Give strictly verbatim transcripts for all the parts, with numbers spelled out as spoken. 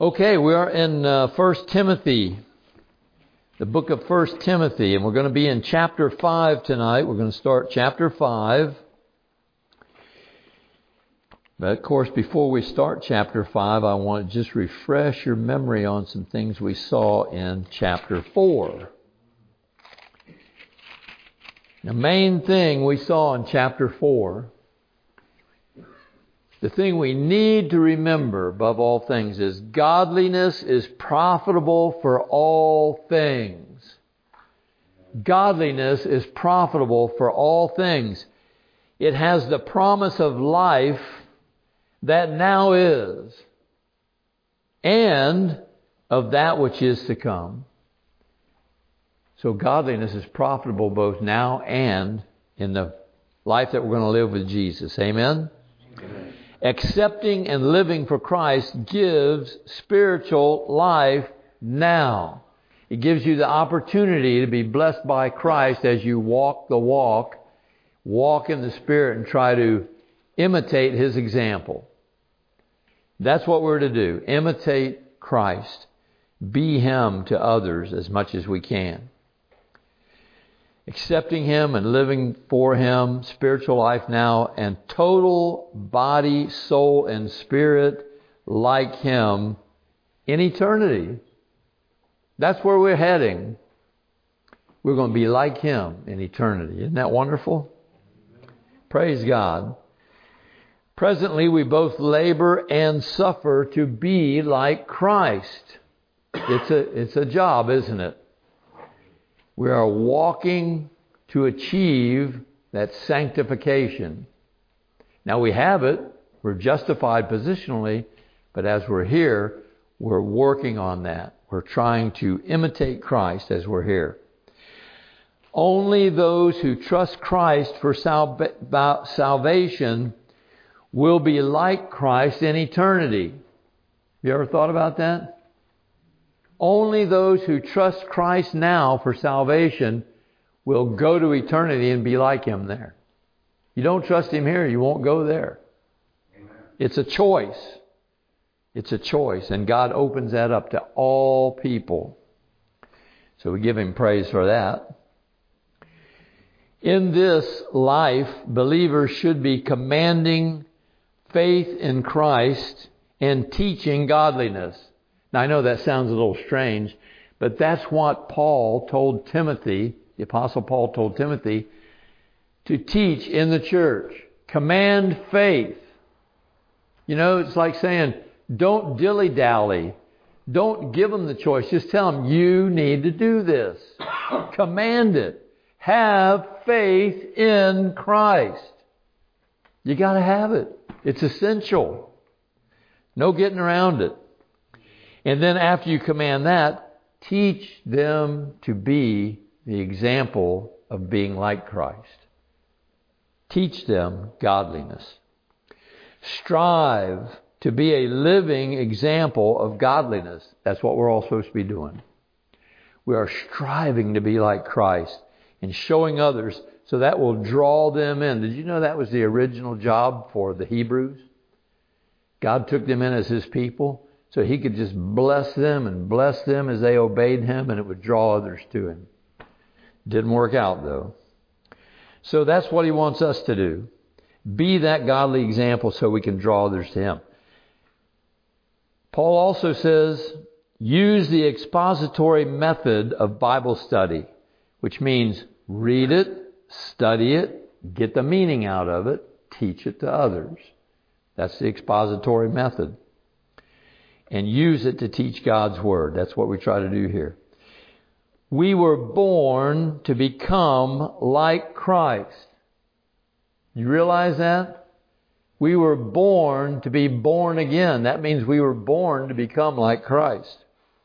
Okay, we are in uh, First Timothy, the book of First Timothy, and we're going to be in chapter five tonight. We're going to start chapter five. But of course, before we start chapter five, I want to just refresh your memory on some things we saw in chapter four. The main thing we saw in chapter four, the thing we need to remember above all things, is godliness is profitable for all things. Godliness is profitable for all things. It has the promise of life that now is, and of that which is to come. So godliness is profitable both now and in the life that we're going to live with Jesus. Amen? Amen. Accepting and living for Christ gives spiritual life now. It gives you the opportunity to be blessed by Christ as you walk the walk, walk in the Spirit, and try to imitate His example. That's what we're to do. Imitate Christ. Be Him to others as much as we can. Accepting Him and living for Him, spiritual life now, and total body, soul, and spirit like Him in eternity. That's where we're heading. We're going to be like Him in eternity. Isn't that wonderful? Praise God. Presently, we both labor and suffer to be like Christ. It's a, it's a job, isn't it? We are walking to achieve that sanctification. Now we have it. We're justified positionally. But as we're here, we're working on that. We're trying to imitate Christ as we're here. Only those who trust Christ for salva- salvation will be like Christ in eternity. You ever thought about that? Only those who trust Christ now for salvation will go to eternity and be like Him there. You don't trust Him here, you won't go there. Amen. It's a choice. It's a choice. And God opens that up to all people. So we give Him praise for that. In this life, believers should be commanding faith in Christ and teaching godliness. Now, I know that sounds a little strange, but that's what Paul told Timothy, the Apostle Paul told Timothy, to teach in the church. Command faith. You know, it's like saying, don't dilly-dally. Don't give them the choice. Just tell them, you need to do this. Command it. Have faith in Christ. You got to have it. It's essential. No getting around it. And then after you command that, teach them to be the example of being like Christ. Teach them godliness. Strive to be a living example of godliness. That's what we're all supposed to be doing. We are striving to be like Christ and showing others, so that will draw them in. Did you know that was the original job for the Hebrews? God took them in as His people, so He could just bless them and bless them as they obeyed Him, and it would draw others to Him. Didn't work out, though. So that's what He wants us to do. Be that godly example so we can draw others to Him. Paul also says, use the expository method of Bible study, which means read it, study it, get the meaning out of it, teach it to others. That's the expository method. And use it to teach God's Word. That's what we try to do here. We were born to become like Christ. You realize that? We were born to be born again. That means we were born to become like Christ.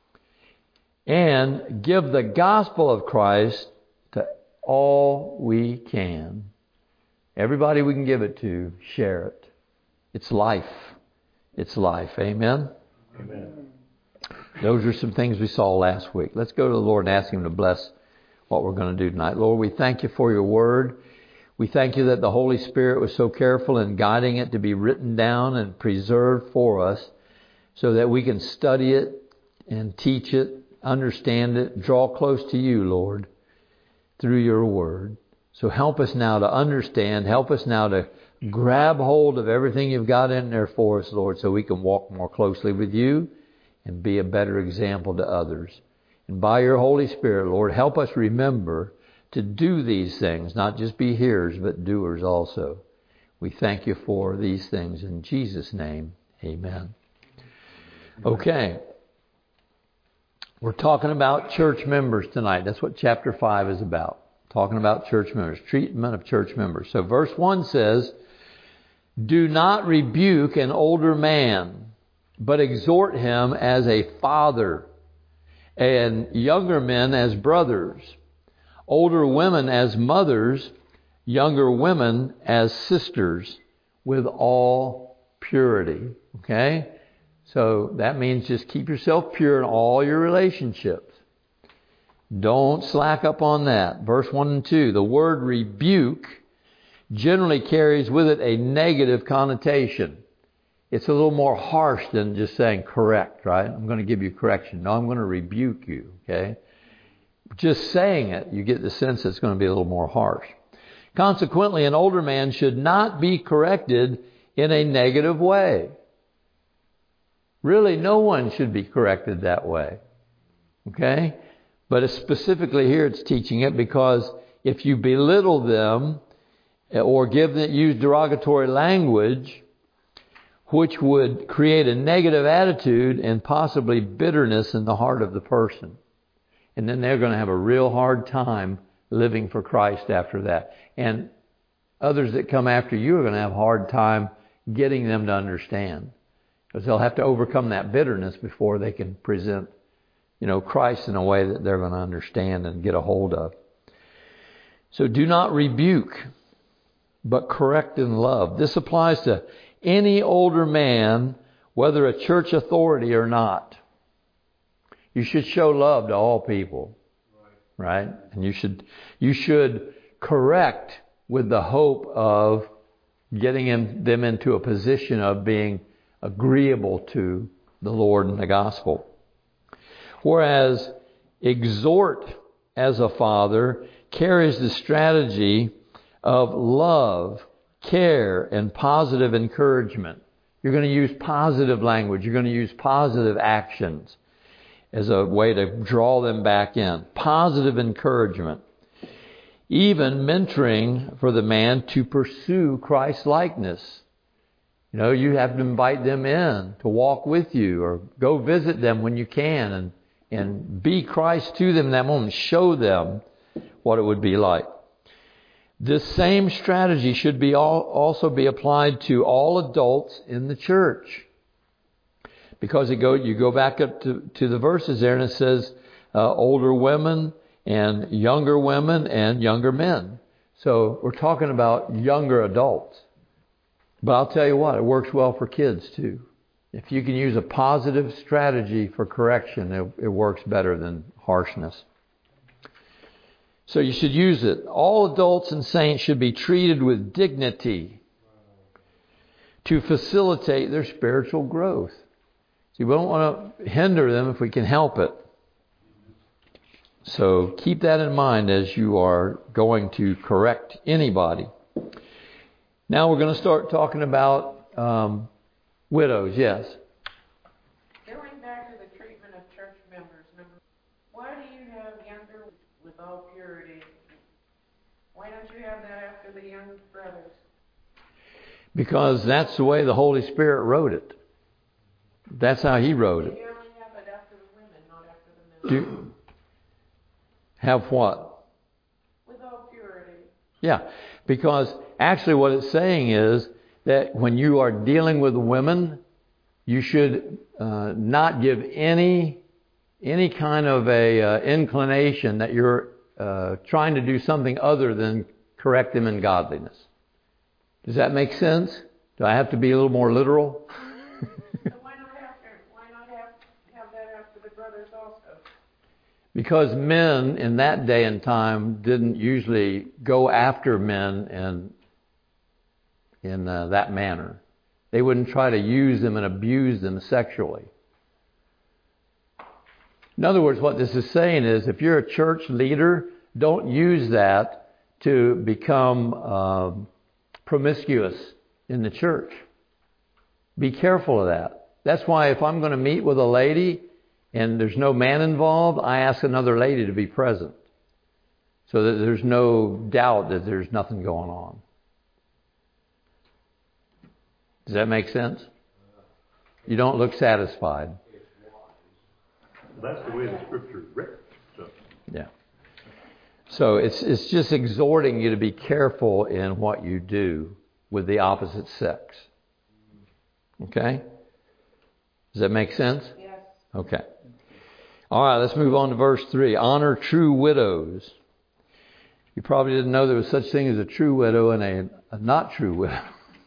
And give the gospel of Christ to all we can. Everybody we can give it to, share it. It's life. It's life. Amen? Amen. Those are some things we saw last week. Let's go to the Lord and ask Him to bless what we're going to do tonight. Lord, we thank You for Your Word. We thank You that the Holy Spirit was so careful in guiding it to be written down and preserved for us so that we can study it and teach it, understand it, draw close to you, Lord, through your word. So help us now to understand, help us now to grab hold of everything you've got in there for us, Lord, so we can walk more closely with you and be a better example to others. And by your Holy Spirit, Lord, help us remember to do these things, not just be hearers, but doers also. We thank you for these things in Jesus' name. Amen. Okay. We're talking about church members tonight. That's what chapter five is about. Talking about church members, treatment of church members. So verse one says, do not rebuke an older man, but exhort him as a father, and younger men as brothers, older women as mothers, younger women as sisters, with all purity. Okay? So that means just keep yourself pure in all your relationships. Don't slack up on that. Verse one and two, the word rebuke generally carries with it a negative connotation. It's a little more harsh than just saying correct, right? I'm going to give you correction. No, I'm going to rebuke you, okay? Just saying it, you get the sense it's going to be a little more harsh. Consequently, an older man should not be corrected in a negative way. Really, no one should be corrected that way, okay? But specifically here it's teaching it because if you belittle them or give them, use derogatory language, which would create a negative attitude and possibly bitterness in the heart of the person. And then they're going to have a real hard time living for Christ after that. And others that come after you are going to have a hard time getting them to understand. Because they'll have to overcome that bitterness before they can present, you know, Christ in a way that they're going to understand and get a hold of. So do not rebuke, but correct in love. This applies to any older man, whether a church authority or not. You should show love to all people, right? And you should you should correct with the hope of getting in, them into a position of being agreeable to the Lord and the gospel. Whereas exhort as a father carries the strategy of love, care, and positive encouragement. You're going to use positive language. You're going to use positive actions as a way to draw them back in. Positive encouragement. Even mentoring for the man to pursue Christ-likeness. You know, you have to invite them in to walk with you or go visit them when you can and, and be Christ to them in that moment. Show them what it would be like. This same strategy should be all, also be applied to all adults in the church. Because it go, you go back up to, to the verses there and it says uh, older women and younger women and younger men. So we're talking about younger adults. But I'll tell you what, it works well for kids too. If you can use a positive strategy for correction, it, it works better than harshness. So you should use it. All adults and saints should be treated with dignity to facilitate their spiritual growth. See, we don't want to hinder them if we can help it. So keep that in mind as you are going to correct anybody. Now we're going to start talking about um, widows, yes. Going back to the treatment of church members, number, why do you have younger with all purity? Why don't you have that after the young brothers? Because that's the way the Holy Spirit wrote it. That's how He wrote it. You only have it after the women, not after the men. Do have what? With all purity. Yeah, because actually what it's saying is that when you are dealing with women, you should uh, not give any any kind of a uh, inclination that you're uh, trying to do something other than correct them in godliness. Does that make sense? Do I have to be a little more literal? So why not after? Why not have have that after the brothers also? Because men in that day and time didn't usually go after men in in uh, that manner. They wouldn't try to use them and abuse them sexually. In other words, what this is saying is, if you're a church leader, don't use that to become uh, promiscuous in the church. Be careful of that. That's why if I'm going to meet with a lady and there's no man involved, I ask another lady to be present so that there's no doubt that there's nothing going on. Does that make sense? You don't look satisfied. That's the way the Scripture is written. So. Yeah. So it's it's just exhorting you to be careful in what you do with the opposite sex. Okay? Does that make sense? Yes. Okay. All right, let's move on to verse three. Honor true widows. You probably didn't know there was such thing as a true widow and a, a not true widow.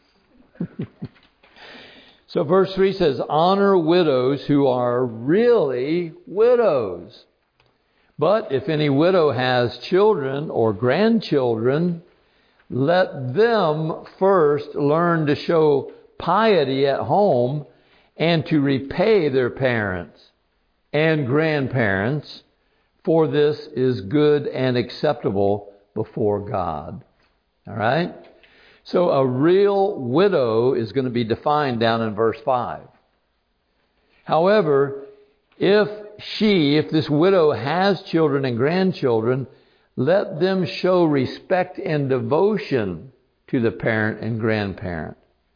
So verse three says, honor widows who are really widows. But if any widow has children or grandchildren, let them first learn to show piety at home and to repay their parents and grandparents, for this is good and acceptable before God. All right? So a real widow is going to be defined down in verse five. However, if she, if this widow has children and grandchildren, let them show respect and devotion to the parent and grandparent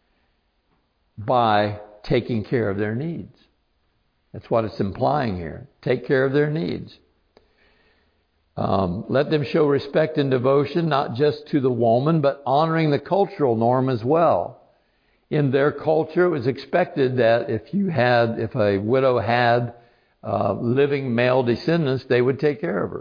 by taking care of their needs. That's what it's implying here. Take care of their needs. Um, let them show respect and devotion, not just to the woman, but honoring the cultural norm as well. In their culture, it was expected that if you had, if a widow had uh, living male descendants, they would take care of her.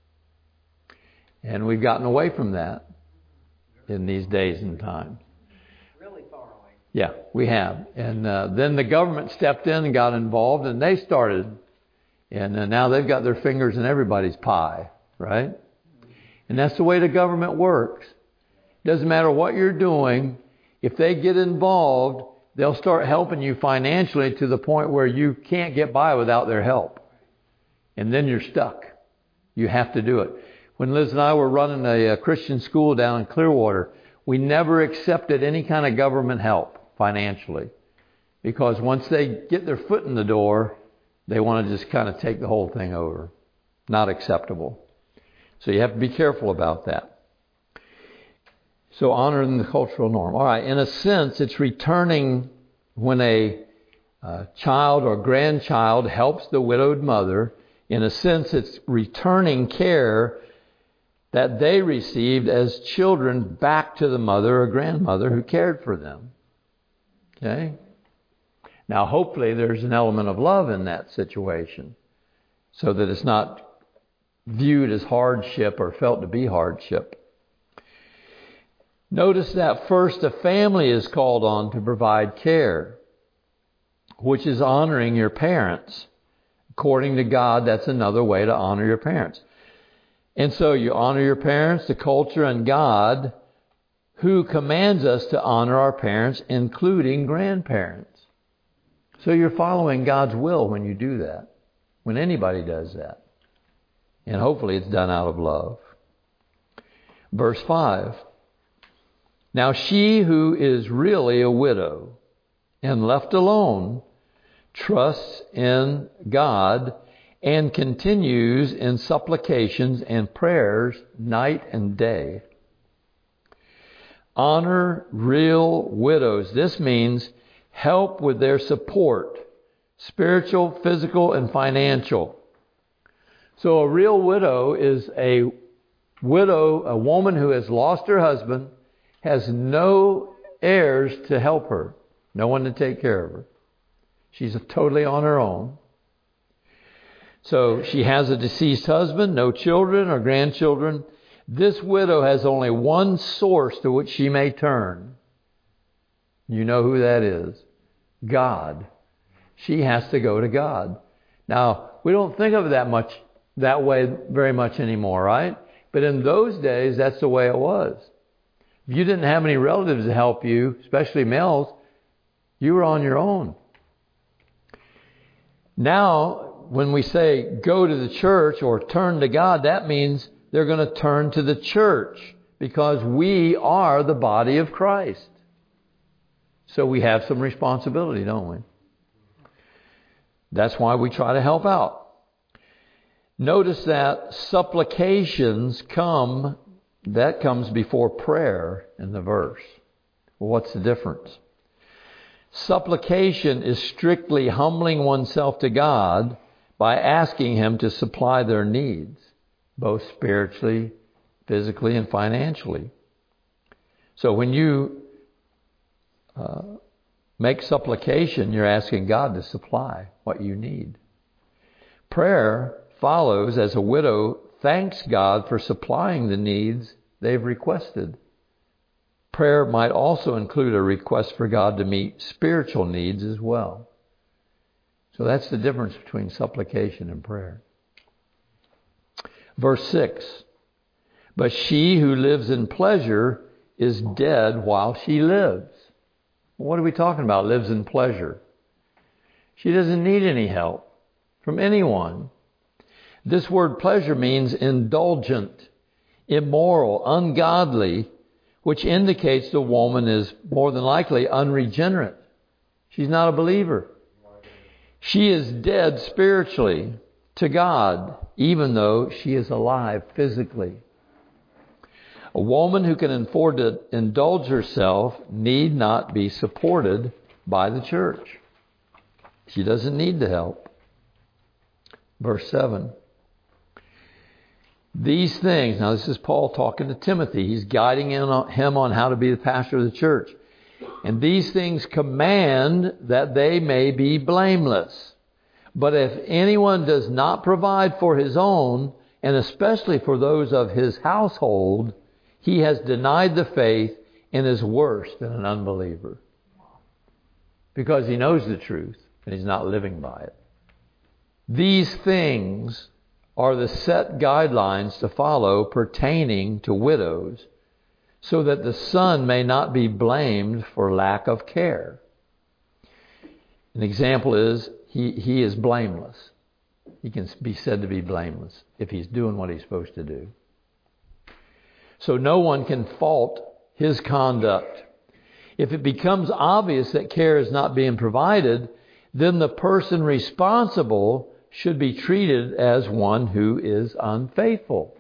And we've gotten away from that in these days and times. Really far away. Yeah, we have. And uh, then the government stepped in and got involved, and they started. And uh, now they've got their fingers in everybody's pie. Right? And that's the way the government works. Doesn't matter what you're doing. If they get involved, they'll start helping you financially to the point where you can't get by without their help. And then you're stuck. You have to do it. When Liz and I were running a, a Christian school down in Clearwater, we never accepted any kind of government help financially. Because once they get their foot in the door, they want to just kind of take the whole thing over. Not acceptable. So you have to be careful about that. So honoring the cultural norm. All right, in a sense, it's returning when a uh, child or grandchild helps the widowed mother. In a sense, it's returning care that they received as children back to the mother or grandmother who cared for them. Okay? Now, hopefully there's an element of love in that situation so that it's not viewed as hardship or felt to be hardship. Notice that first a family is called on to provide care, which is honoring your parents. According to God, that's another way to honor your parents. And so you honor your parents, the culture, and God, who commands us to honor our parents, including grandparents. So you're following God's will when you do that, when anybody does that. And hopefully it's done out of love. Verse five. Now she who is really a widow and left alone trusts in God and continues in supplications and prayers night and day. Honor real widows. This means help with their support, spiritual, physical, and financial. So a real widow is a widow, a woman who has lost her husband, has no heirs to help her, no one to take care of her. She's totally on her own. So she has a deceased husband, no children or grandchildren. This widow has only one source to which she may turn. You know who that is? God. She has to go to God. Now, we don't think of it that much that way very much anymore, right? But in those days, that's the way it was. If you didn't have any relatives to help you, especially males, You were on your own. Now, when we say go to the church or turn to God, that means they're going to turn to the church because we are the body of Christ. So we have some responsibility, don't we? That's why we try to help out. Notice that supplications come, that comes before prayer in the verse. Well, what's the difference? Supplication is strictly humbling oneself to God by asking Him to supply their needs, both spiritually, physically, and financially. So when you uh, make supplication, you're asking God to supply what you need. Prayer follows as a widow thanks God for supplying the needs they've requested. Prayer might also include a request for God to meet spiritual needs as well. So that's the difference between supplication and prayer. Verse six. But she who lives in pleasure is dead while she lives. What are we talking about? Lives in pleasure. She doesn't need any help from anyone. This word pleasure means indulgent, immoral, ungodly, which indicates the woman is more than likely unregenerate. She's not a believer. She is dead spiritually to God, even though she is alive physically. A woman who can afford to indulge herself need not be supported by the church. She doesn't need the help. Verse seven. These things, now this is Paul talking to Timothy. He's guiding him on how to be the pastor of the church. And these things command that they may be blameless. But if anyone does not provide for his own, and especially for those of his household, he has denied the faith and is worse than an unbeliever. Because he knows the truth and he's not living by it. These things are the set guidelines to follow pertaining to widows, so that the son may not be blamed for lack of care. An example is he, he is blameless. He can be said to be blameless if he's doing what he's supposed to do. So no one can fault his conduct. If it becomes obvious that care is not being provided, then the person responsible should be treated as one who is unfaithful.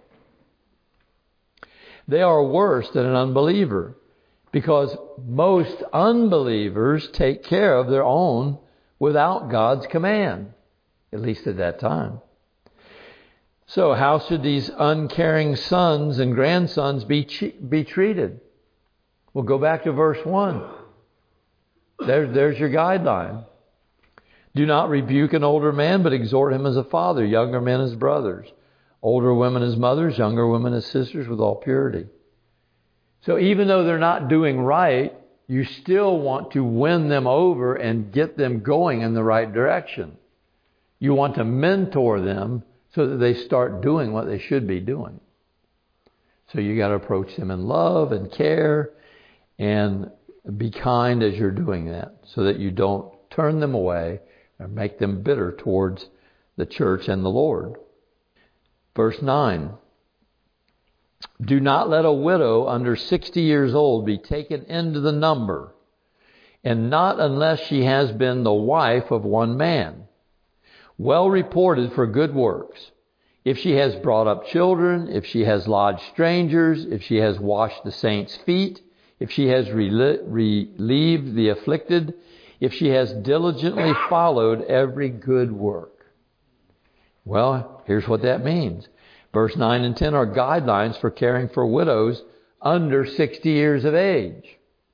They are worse than an unbeliever because most unbelievers take care of their own without God's command, at least at that time. So how should these uncaring sons and grandsons be be treated? Well, go back to verse one. There, there's your guideline. Do not rebuke an older man, but exhort him as a father, younger men as brothers, older women as mothers, younger women as sisters, with all purity. So even though they're not doing right, you still want to win them over and get them going in the right direction. You want to mentor them so that they start doing what they should be doing. So you got to approach them in love and care and be kind as you're doing that, so that you don't turn them away or make them bitter towards the church and the Lord. Verse nine. Do not let a widow under sixty years old be taken into the number, and not unless she has been the wife of one man, well reported for good works. If she has brought up children, if she has lodged strangers, if she has washed the saints' feet, if she has rel- relieved the afflicted, if she has diligently followed every good work. Well, here's what that means. Verse nine and ten are guidelines for caring for widows under sixty years of age.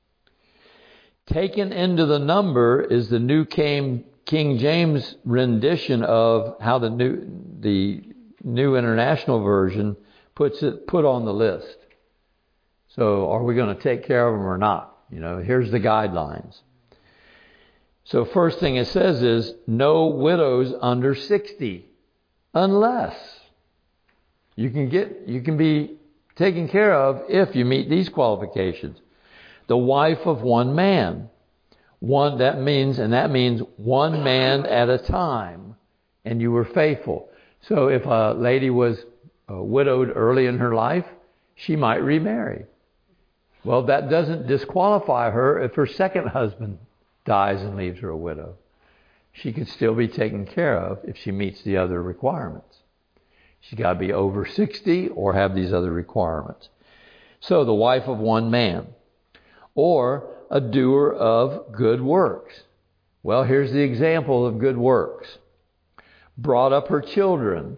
Taken into the number is the New King, King James rendition of how the New, the New International Version puts it, put on the list. So are we going to take care of them or not? You know, here's the guidelines. So first thing it says is no widows under sixty, unless you can get, you can be taken care of if you meet these qualifications. The wife of one man, One, that means, and that means one man at a time, and you were faithful. So if a lady was uh, widowed early in her life, she might remarry. Well, that doesn't disqualify her if her second husband dies and leaves her a widow. She could still be taken care of if she meets the other requirements. She's got to be over sixty or have these other requirements. So the wife of one man. Or a doer of good works. Well, here's the example of good works. Brought up her children.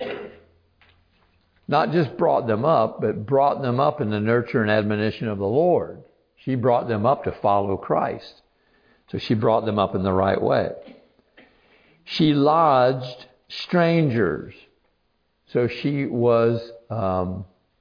Not just brought them up, but brought them up in the nurture and admonition of the Lord. She brought them up to follow Christ. So she brought them up in the right way. She lodged strangers. So she was um,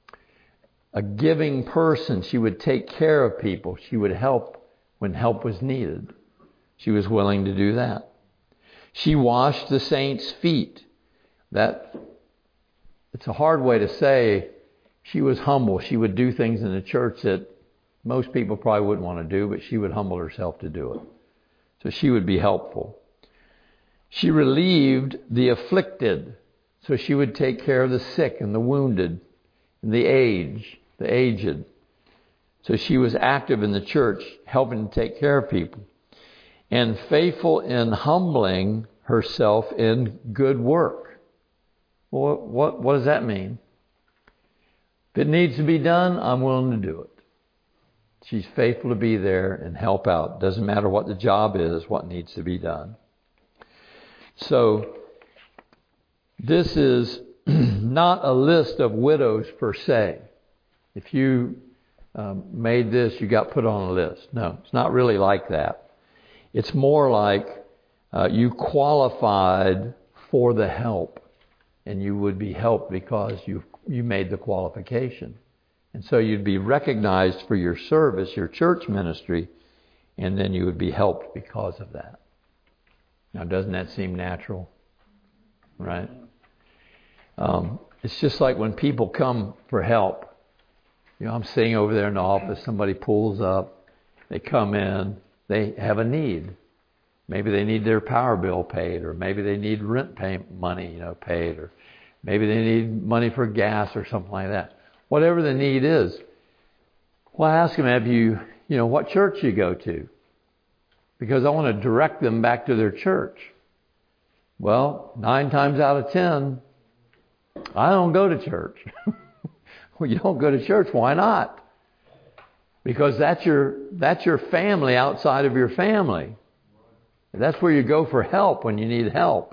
a giving person. She would take care of people. She would help when help was needed. She was willing to do that. She washed the saints' feet. That it's a hard way to say she was humble. She would do things in the church that most people probably wouldn't want to do, but she would humble herself to do it. So she would be helpful. She relieved the afflicted. So she would take care of the sick and the wounded and the aged, the aged. So she was active in the church, helping to take care of people. And faithful in humbling herself in good work. Well, what, what does that mean? If it needs to be done, I'm willing to do it. She's faithful to be there and help out. Doesn't matter what the job is, what needs to be done. So, this is not a list of widows per se. If you um, made this, you got put on a list. No, it's not really like that. It's more like uh, you qualified for the help, and you would be helped because you you made the qualification. And so you'd be recognized for your service, your church ministry, and then you would be helped because of that. Now, doesn't that seem natural? Right? Um, it's just like when people come for help. You know, I'm sitting over there in the office, somebody pulls up, they come in, they have a need. Maybe they need their power bill paid, or maybe they need rent pay money, you know, paid, or maybe they need money for gas or something like that. Whatever the need is. Well, I ask them, have you, you know, what church you go to? Because I want to direct them back to their church. Well, nine times out of ten, I don't go to church. Well, you don't go to church. Why not? Because that's your that's your family outside of your family. That's where you go for help when you need help.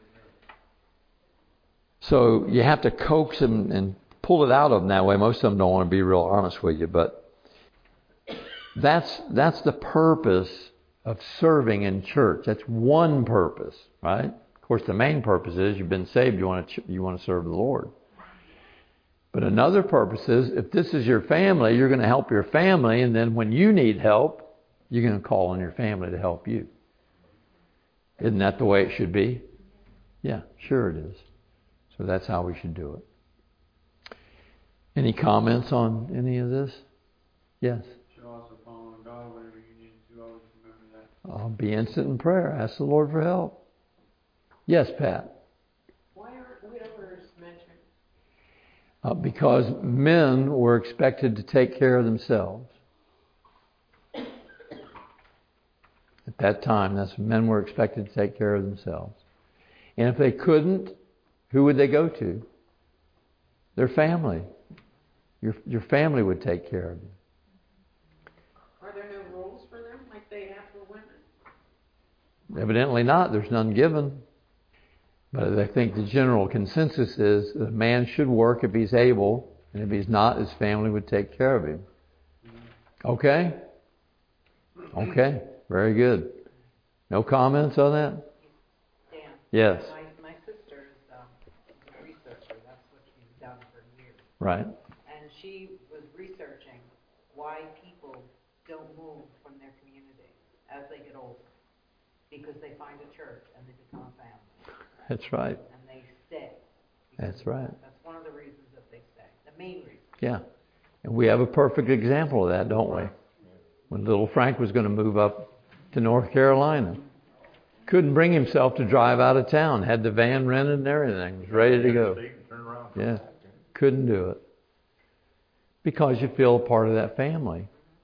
So you have to coax them and pull it out of them that way. Most of them don't want to be real honest with you, but that's that's the purpose of serving in church. That's one purpose, right? Of course, the main purpose is you've been saved. You want to you want to serve the Lord. But another purpose is if this is your family, you're going to help your family, and then when you need help, you're going to call on your family to help you. Isn't that the way it should be? Yeah, sure it is. So that's how we should do it. Any comments on any of this? Yes. Should also follow on God whenever you need to. Always remember that. I'll be instant in prayer. Ask the Lord for help. Yes, Pat. Why aren't widowers mentioned? Uh, because men were expected to take care of themselves. At that time, that's men were expected to take care of themselves. And if they couldn't, who would they go to? Their family. Your your family would take care of you. Are there no rules for them like they have for women? Evidently not. There's none given. But I think the general consensus is that a man should work if he's able, and if he's not, his family would take care of him. Okay? Okay. Very good. No comments on that? Dan. Yes. My, my sister is um, a researcher. That's what she's done for years. Right. And she was researching why people don't move from their community as they get older. Because they find a church and they become a family. That's right. And they stay. That's right. That's one of the reasons that they stay. The main reason. Yeah. And we have a perfect example of that, don't we? When little Frank was going to move up to North Carolina. Couldn't bring himself to drive out of town. Had the van rented and everything. Was ready to go. Yeah. Couldn't do it. Because you feel a part of that family.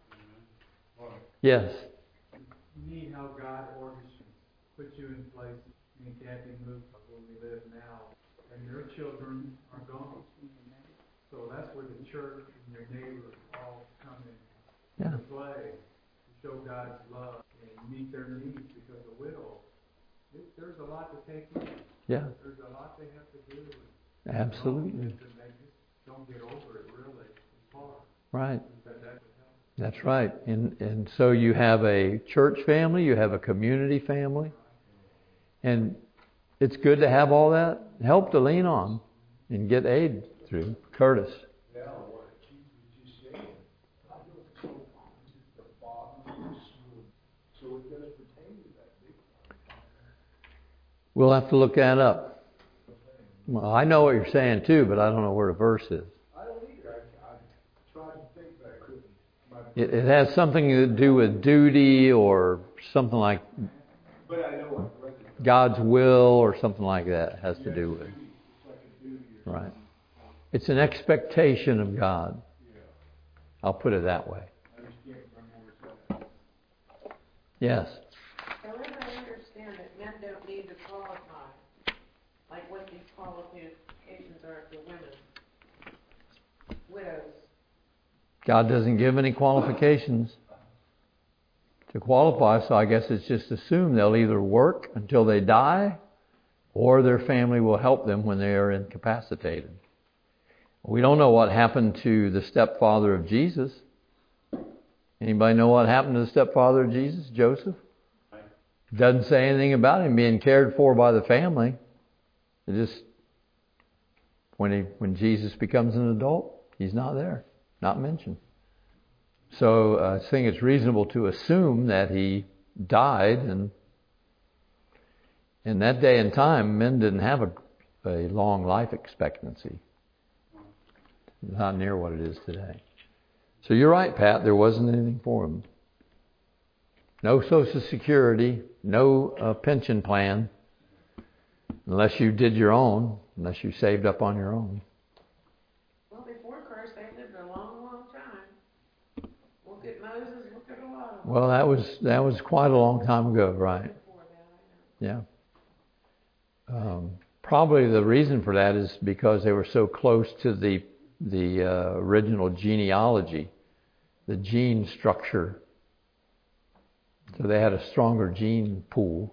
Yes. Me, how God orders you, put you in place. Me and Kathy moved where we live now, and their children are gone. So that's where the church and their neighbors all come in Yeah. to play, to show God's love and meet their needs, because the widow, it, there's a lot to take in. Yeah. There's a lot they have to do. Absolutely. And they just don't get over it, really. It's hard. Right. But that would help. That's right. And and so you have a church family, you have a community family. And it's good to have all that help to lean on and get aid through. Curtis. Yeah, what Keith was just saying. I don't so the Father and the Son. So it does pertain to that big. We'll have to look that up. Well, I know what you're saying too, but I don't know where the verse is. I don't either. I, I tried to think, but I couldn't. My It, it has something to do with duty or something like But I know I've read it. God's will or something like that it has to do with. It's like a duty or Right. It's an expectation of God. Yeah. I'll put it that way. I just can't remember where it's at. Yes. However, I understand that men don't need to qualify, like what these qualifications are for women. Widows. God doesn't give any qualifications to qualify, so I guess it's just assumed they'll either work until they die or their family will help them when they are incapacitated. We don't know what happened to the stepfather of Jesus. Anybody know what happened to the stepfather of Jesus, Joseph? Doesn't say anything about him being cared for by the family. It just, when he, when Jesus becomes an adult, he's not there, not mentioned. So uh, I think it's reasonable to assume that he died, and in that day and time, men didn't have a, a long life expectancy. Not near what it is today. So you're right, Pat, there wasn't anything for him. No Social Security, no uh, pension plan, unless you did your own, unless you saved up on your own. Well, before Christ, they lived a long, long time. Look at Moses, look at a lot of them. Well, that was that was quite a long time ago, right? Before that, I know. Yeah. Um, probably the reason for that is because they were so close to the the uh, original genealogy, the gene structure. So they had a stronger gene pool.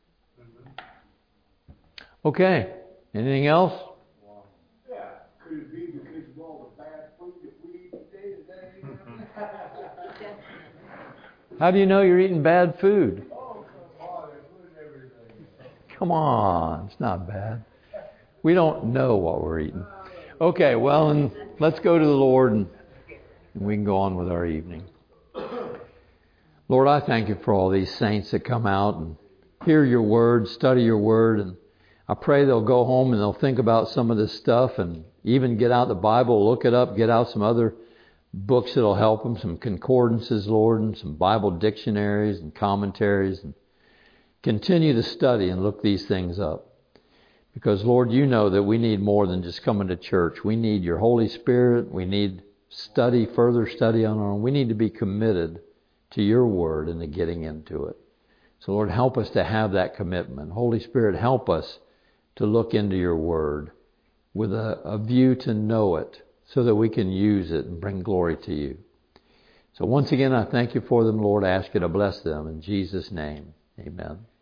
Okay. Anything else? Yeah. Could it be because of all the bad food that we eat today? Is that even? How do you know you're eating bad food? Oh, come on. There's food and everything. Come on. It's not bad. We don't know what we're eating. Okay, well, and let's go to the Lord and, and we can go on with our evening. Lord, I thank you for all these saints that come out and hear your word, study your word, and I pray they'll go home and they'll think about some of this stuff and even get out the Bible, look it up, get out some other books that'll help them, some concordances, Lord, and some Bible dictionaries and commentaries, and continue to study and look these things up. Because, Lord, you know that we need more than just coming to church. We need your Holy Spirit. We need study, further study on our own. We need to be committed to your word and to getting into it. So, Lord, help us to have that commitment. Holy Spirit, help us to look into your word with a, a view to know it so that we can use it and bring glory to you. So once again, I thank you for them, Lord. I ask you to bless them in Jesus' name. Amen.